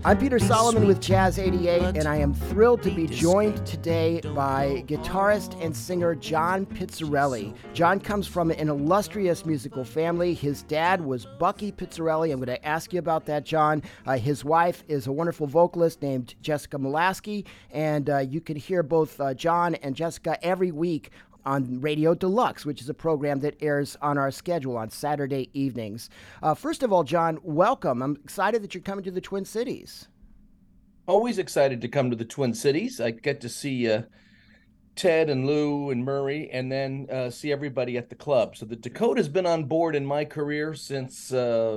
I'm Peter Solomon with Jazz 88, and I am thrilled to be joined today by guitarist and singer John Pizzarelli. John comes from an illustrious musical family. His dad was Bucky Pizzarelli. I'm going to ask you about that, John. His wife is a wonderful vocalist named Jessica Molaski, and you can hear both John and Jessica every week on Radio Deluxe, which is a program that airs on our schedule on Saturday evenings. First of all, John, welcome. I'm excited that you're coming to the Twin Cities. Always excited to come to the Twin Cities. I get to see Ted and Lou and Murray, and then see everybody at the club. So the Dakota's been on board in my career since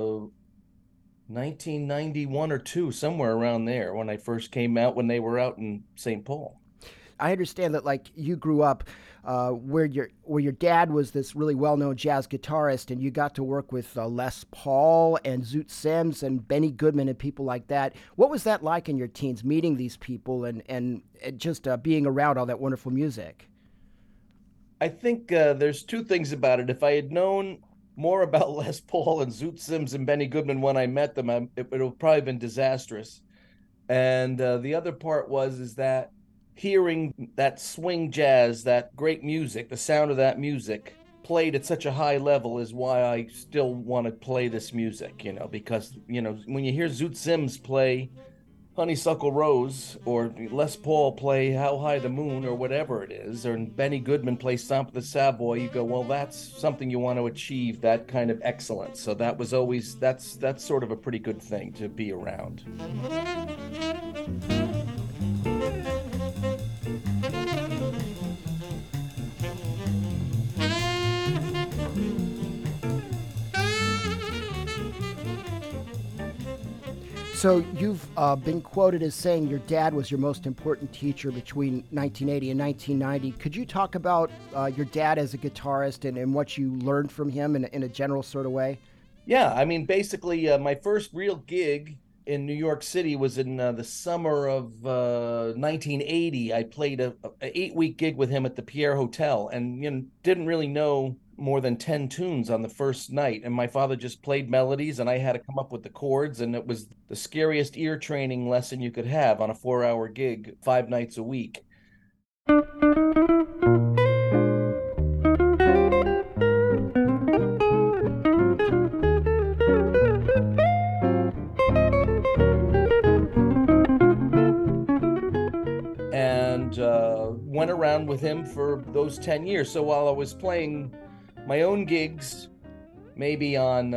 1991 or two, somewhere around there, when I first came out, when they were out in St. Paul. I understand that, like, you grew up where your dad was this really well-known jazz guitarist, and you got to work with Les Paul and Zoot Sims and Benny Goodman and people like that. What was that like in your teens, meeting these people and just being around all that wonderful music? I think there's two things about it. If I had known more about Les Paul and Zoot Sims and Benny Goodman when I met them, it would have probably been disastrous. And the other part is that hearing that swing jazz, that great music, the sound of that music played at such a high level is why I still want to play this music, because, when you hear Zoot Sims play Honeysuckle Rose, or Les Paul play How High the Moon, or whatever it is, or Benny Goodman play Stomp the Savoy, you go, well, that's something you want to achieve, that kind of excellence. So that's sort of a pretty good thing to be around. So you've been quoted as saying your dad was your most important teacher between 1980 and 1990. Could you talk about your dad as a guitarist and what you learned from him in a general sort of way? Yeah, I mean, basically, my first real gig in New York City was in the summer of 1980. I played a 8-week gig with him at the Pierre Hotel, and didn't really know more than 10 tunes on the first night, and my father just played melodies and I had to come up with the chords, and it was the scariest ear training lesson you could have on a 4-hour gig 5 nights a week. And went around with him for those 10 years. So while I was playing my own gigs, maybe on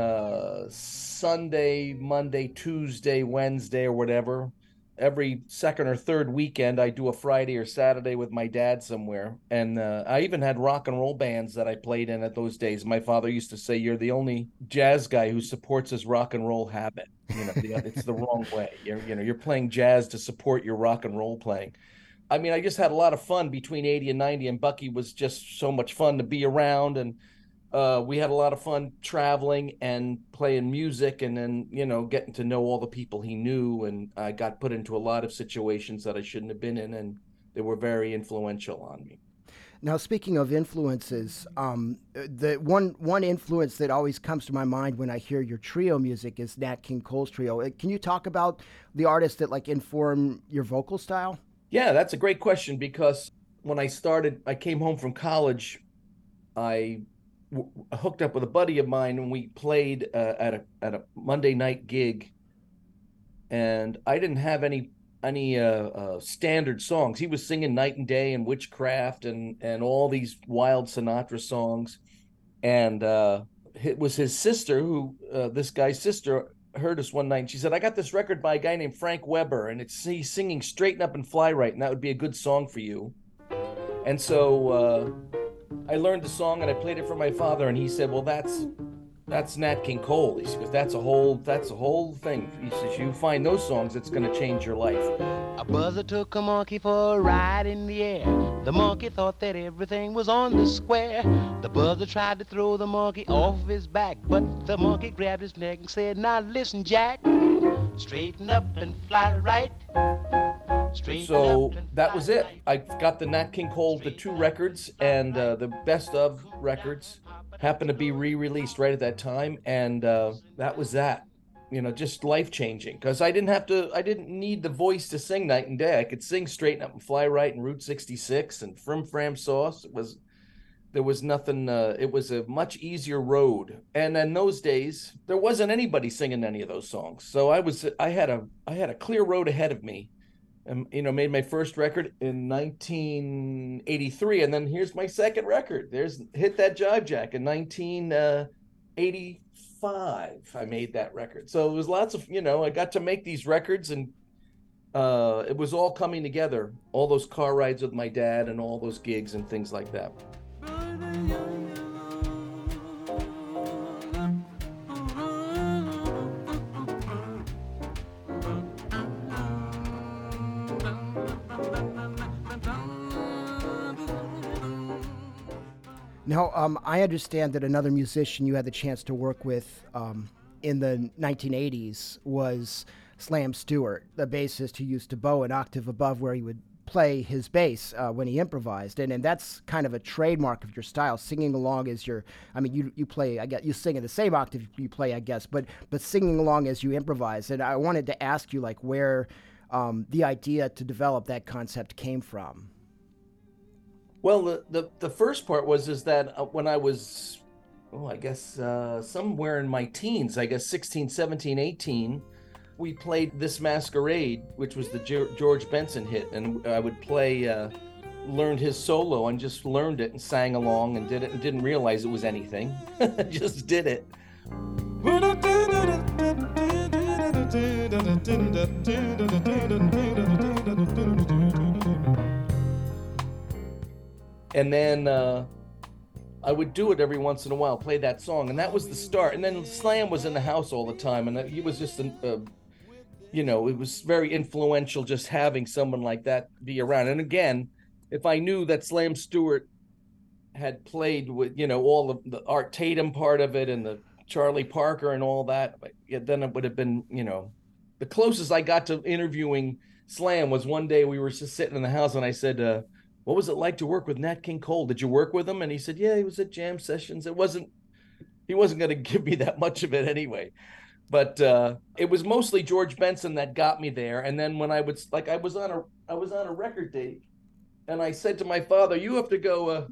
Sunday, Monday, Tuesday, Wednesday, or whatever, every second or third weekend, I do a Friday or Saturday with my dad somewhere. And I even had rock and roll bands that I played in at those days. My father used to say, "You're the only jazz guy who supports his rock and roll habit. It's the wrong way. You're playing jazz to support your rock and roll playing." I mean, I just had a lot of fun between 80 and 90, and Bucky was just so much fun to be around. And we had a lot of fun traveling and playing music, and then, getting to know all the people he knew. And I got put into a lot of situations that I shouldn't have been in, and they were very influential on me. Now, speaking of influences, the one influence that always comes to my mind when I hear your trio music is Nat King Cole's trio. Can you talk about the artists that inform your vocal style? Yeah, that's a great question, because when I came home from college, I hooked up with a buddy of mine, and we played at a Monday night gig, and I didn't have any standard songs. He was singing Night and Day and Witchcraft and all these wild Sinatra songs, and it was his sister who this guy's sister heard us one night, and she said, "I got this record by a guy named Frank Weber, and he's singing Straighten Up and Fly Right, and that would be a good song for you." And so I learned the song and I played it for my father, and he said, "Well, that's Nat King Cole." He says, "That's a whole thing." He says, "You find those songs, it's going to change your life." A buzzer took a monkey for a ride in the air. The monkey thought that everything was on the square. The buzzer tried to throw the monkey off his back, but the monkey grabbed his neck and said, "Now listen, Jack, straighten up and fly right." So that was it. I got the Nat King Cole, the 2 records, and the best of records happened to be re-released right at that time, and that was that. just life-changing, because I didn't need the voice to sing night and day. I could sing Straighten Up and Fly Right and Route 66 and Frim Fram Sauce. There was nothing, it was a much easier road. And in those days, there wasn't anybody singing any of those songs. So I had a clear road ahead of me. And, made my first record in 1983. And then here's my second record. There's Hit That Jive Jack in 1985. I made that record. So it was lots of, I got to make these records, and it was all coming together. All those car rides with my dad and all those gigs and things like that. Now, I understand that another musician you had the chance to work with in the 1980s was Slam Stewart, the bassist who used to bow an octave above where he would play his bass when he improvised. And that's kind of a trademark of your style, singing along as you play, I guess, you sing in the same octave you play, I guess, but singing along as you improvise. And I wanted to ask you, where the idea to develop that concept came from. Well, the first part is that when I was, I guess somewhere in my teens, I guess 16, 17, 18, we played This Masquerade, which was the George Benson hit, and I would play, learned his solo and just learned it and sang along and did it and didn't realize it was anything. Just did it. And then I would do it every once in a while, play that song, and that was the start. And then Slam was in the house all the time, and he was just, it was very influential just having someone like that be around. And again, if I knew that Slam Stewart had played with, all of the Art Tatum part of it and the Charlie Parker and all that, then it would have been, the closest I got to interviewing Slam was one day we were just sitting in the house, and I said, what was it like to work with Nat King Cole? Did you work with him? And he said, yeah, he was at jam sessions. He wasn't going to give me that much of it anyway. But it was mostly George Benson that got me there. And then when I was on a record date, and I said to my father, you have to go,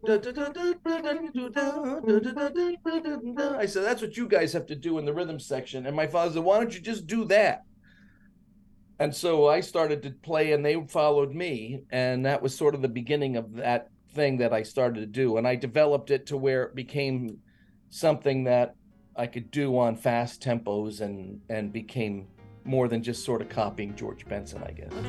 I said, that's what you guys have to do in the rhythm section. And my father said, why don't you just do that? And so I started to play, and they followed me. And that was sort of the beginning of that thing that I started to do. And I developed it to where it became something that I could do on fast tempos and became more than just sort of copying George Benson, I guess.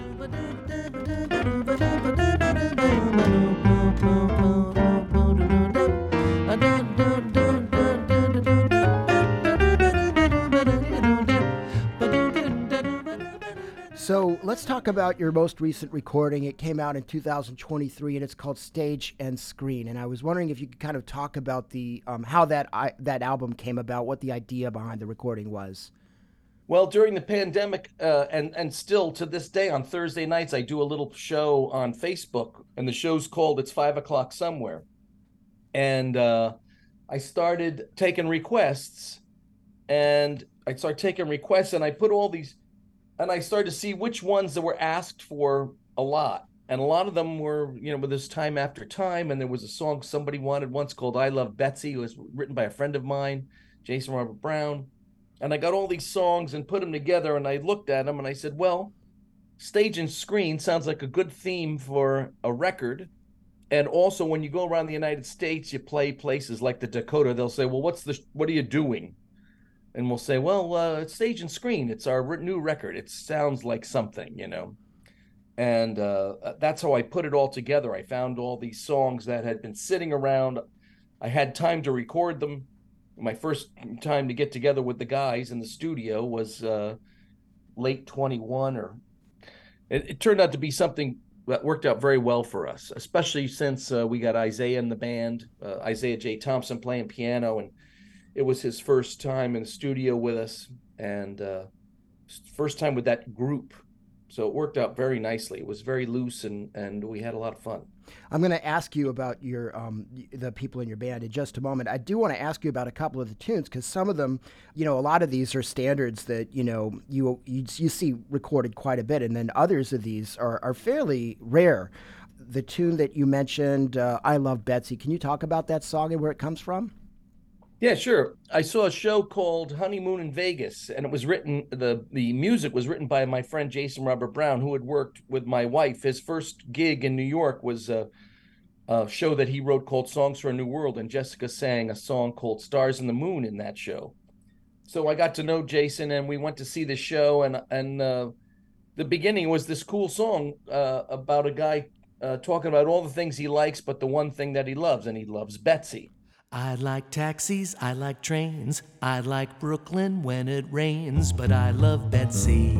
So let's talk about your most recent recording. It came out in 2023, and it's called Stage and Screen. And I was wondering if you could kind of talk about the how that album came about, what the idea behind the recording was. Well, during the pandemic, and still to this day on Thursday nights, I do a little show on Facebook, and the show's called It's 5 O'Clock Somewhere. And I started taking requests, and I put all these, and I started to see which ones that were asked for a lot. And a lot of them were, with this Time After Time. And there was a song somebody wanted once called I Love Betsy. It was written by a friend of mine, Jason Robert Brown. And I got all these songs and put them together, and I looked at them and I said, well, Stage and Screen sounds like a good theme for a record. And also when you go around the United States, you play places like the Dakota, they'll say, well, what are you doing? And we'll say, well, it's Stage and Screen. It's our new record. It sounds like something, And that's how I put it all together. I found all these songs that had been sitting around. I had time to record them. My first time to get together with the guys in the studio was late 21. It turned out to be something that worked out very well for us, especially since we got Isaiah in the band, Isaiah J. Thompson playing piano, and it was his first time in the studio with us, and first time with that group So it worked out very nicely. It was very loose, and we had a lot of fun. I'm going to ask you about your the people in your band in just a moment. I do want to ask you about a couple of the tunes because some of them, a lot of these are standards that you see recorded quite a bit, and then others of these are fairly rare. The tune that you mentioned, "I Love Betsy," can you talk about that song and where it comes from? Yeah, sure. I saw a show called Honeymoon in Vegas, and it was written, the music was written by my friend Jason Robert Brown, who had worked with my wife. His first gig in New York was a show that he wrote called Songs for a New World, and Jessica sang a song called Stars in the Moon in that show. So I got to know Jason, and we went to see the show, and the beginning was this cool song about a guy talking about all the things he likes, but the one thing that he loves, and he loves Betsy. I like taxis, I like trains, I like Brooklyn when it rains, but I love Betsy.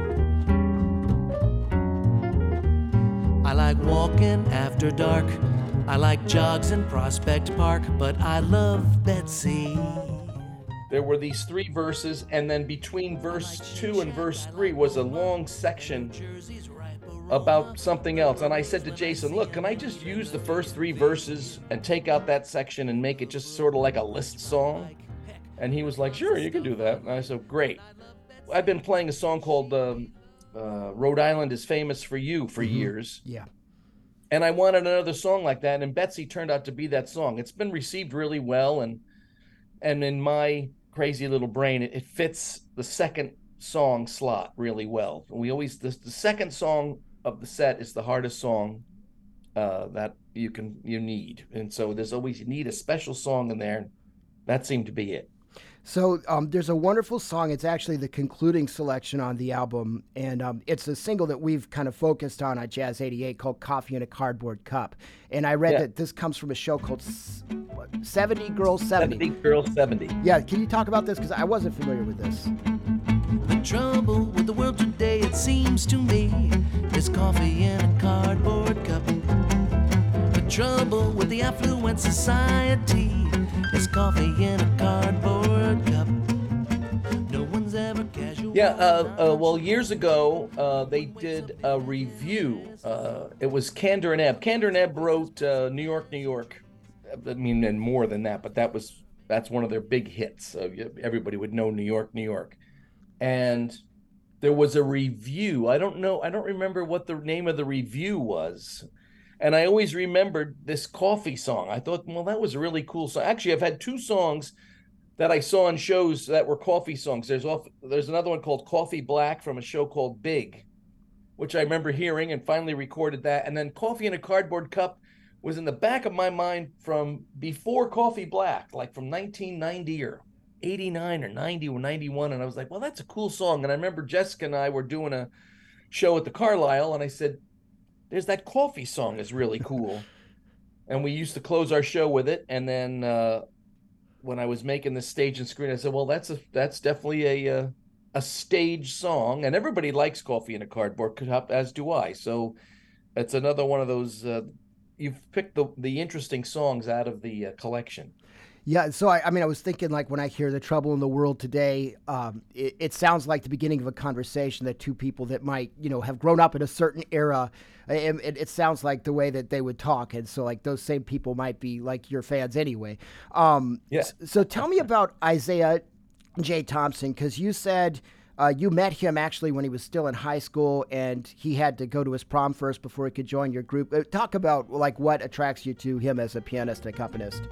I like walking after dark, I like jogs in Prospect Park, but I love Betsy. There were these 3 verses, and then between verse 2 and verse 3 was a long section about something else. And I said to Jason, look, can I just use the first 3 verses and take out that section and make it just sort of like a list song? And he was like, sure, you can do that. And I said, great. I've been playing a song called Rhode Island is Famous for You for years. Yeah. And I wanted another song like that, and Betsy turned out to be that song. It's been received really well, and in my crazy little brain, it fits the second song slot really well. We always, the second song of the set is the hardest song that you need, and so there's always, you need a special song in there. That seemed to be it. So there's a wonderful song. It's actually the concluding selection on the album, and it's a single that we've kind of focused on at Jazz 88 called "Coffee in a Cardboard Cup." And I read that this comes from a show called 70 Girls 70. 70 Girls 70. Yeah, can you talk about this? Because I wasn't familiar with this. The trouble with the world today, it seems to me, is coffee in a cardboard cup. The trouble with the affluent society is coffee in a cardboard cup. No one's ever casual. Yeah, well, years ago, they did a review. It was Kander and Ebb. Kander and Ebb wrote New York, New York. I mean, and more than that, but that's one of their big hits. Everybody would know New York, New York. And there was a review. I don't remember what the name of the review was. And I always remembered this coffee song. I thought, well, that was a really cool song. Actually, I've had 2 songs that I saw in shows that were coffee songs. There's another one called Coffee Black from a show called Big, which I remember hearing and finally recorded that. And then Coffee in a Cardboard Cup was in the back of my mind from before Coffee Black, like from 1990 or 89 or 90 or 91. And I was like, well, that's a cool song. And I remember Jessica and I were doing a show at the Carlisle, and I said, there's that coffee song is really cool. And we used to close our show with it. And then when I was making the stage and screen, I said, well, that's definitely a stage song. And everybody likes Coffee in a Cardboard Cup, as do I. So it's another one of those, you've picked the interesting songs out of the collection. Yeah, so I mean, I was thinking, like, when I hear "The Trouble in the World Today," it sounds like the beginning of a conversation that 2 people that might, have grown up in a certain era. It sounds like the way that they would talk, and so like those same people might be like your fans anyway. Yeah. So tell me about Isaiah J. Thompson, because you said you met him actually when he was still in high school, and he had to go to his prom first before he could join your group. Talk about like what attracts you to him as a pianist and accompanist.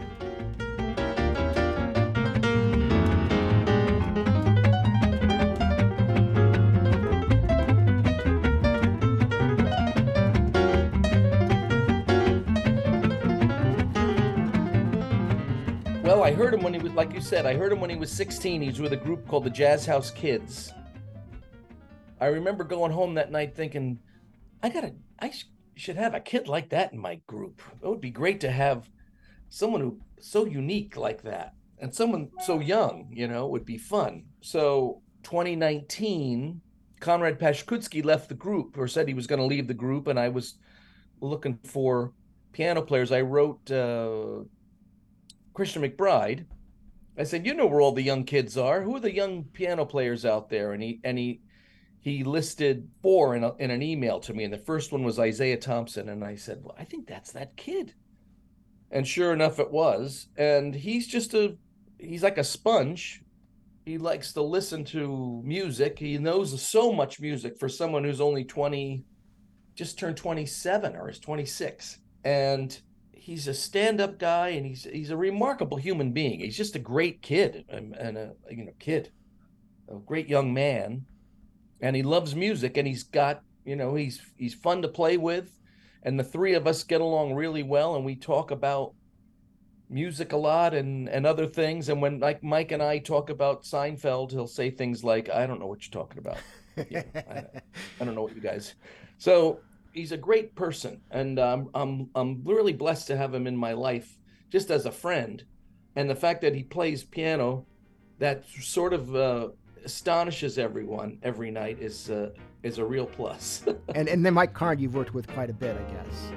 Well, I heard him when he was, like you said, I heard him when he was 16. He was with a group called the Jazz House Kids. I remember going home that night thinking, I should have a kid like that in my group. It would be great to have someone who so unique like that, and someone so young, would be fun. So 2019, Konrad Pashkutsky left the group, or said he was going to leave the group, and I was looking for piano players. I wrote Christian McBride. I said, where all the young kids are. Who are the young piano players out there? And he listed 4 in an email to me, and the first one was Isaiah Thompson, and I said, well, I think that's that kid. And sure enough, it was. And he's like a sponge. He likes to listen to music. He knows so much music for someone who's only 20, just turned 27 or is 26. And he's a stand-up guy, and he's a remarkable human being. He's just a great kid, and a great young man. And he loves music, and he's got, he's fun to play with. And the three of us get along really well, and we talk about music a lot and other things. And when like Mike and I talk about Seinfeld, he'll say things like, I don't know what you're talking about. I don't know what you guys. So he's a great person, and I'm really blessed to have him in my life just as a friend. And the fact that he plays piano, that sort of astonishes everyone every night, is a real plus. and then Mike Karn, you've worked with quite a bit, I guess.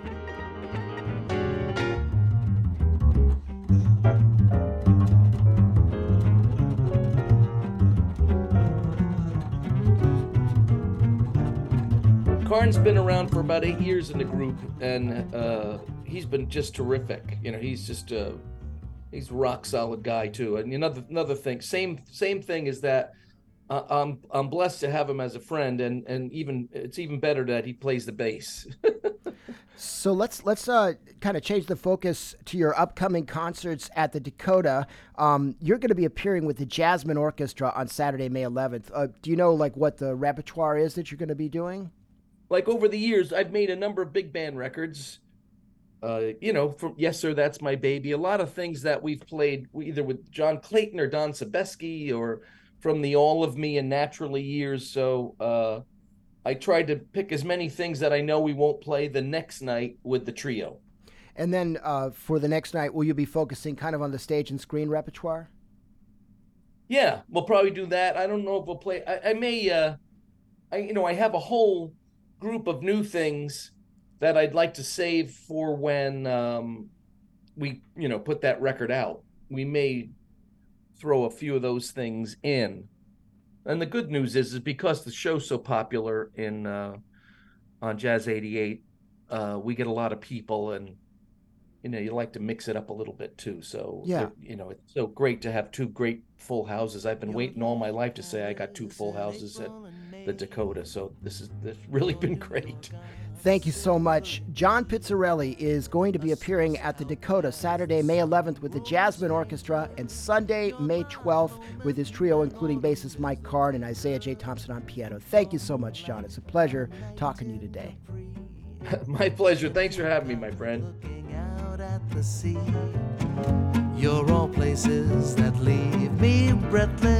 Karn's been around for about 8 years in the group, and he's been just terrific. He's just he's a rock solid guy too. And another thing, same thing is that I'm blessed to have him as a friend, and it's even better that he plays the bass. So let's kind of change the focus to your upcoming concerts at the Dakota. You're going to be appearing with the Jasmine Orchestra on Saturday, May 11th. Do you know what the repertoire is that you're going to be doing? Like over the years, I've made a number of big band records. From Yes Sir, That's My Baby. A lot of things that we've played either with John Clayton or Don Sebesky, or from the All of Me and Naturally years. So I tried to pick as many things that I know we won't play the next night with the trio. And then for the next night, will you be focusing kind of on the stage and screen repertoire? Yeah, we'll probably do that. I don't know if we'll play. I may. I have a whole group of new things that I'd like to save for when we put that record out. We may throw a few of those things in. And the good news is because the show's so popular on Jazz 88, we get a lot of people, and you like to mix it up a little bit too. So yeah, it's so great to have 2 great full houses. I've been waiting all my life to say I got 2 full houses at the Dakota. So this has really been great. Thank you so much. John Pizzarelli is going to be appearing at the Dakota Saturday, May 11th with the Jasmine Orchestra, and Sunday, May 12th with his trio, including bassist Mike Karn and Isaiah J. Thompson on piano. Thank you so much, John. It's a pleasure talking to you today. My pleasure. Thanks for having me, my friend. Looking out at the sea, you're all places that leave me breathless.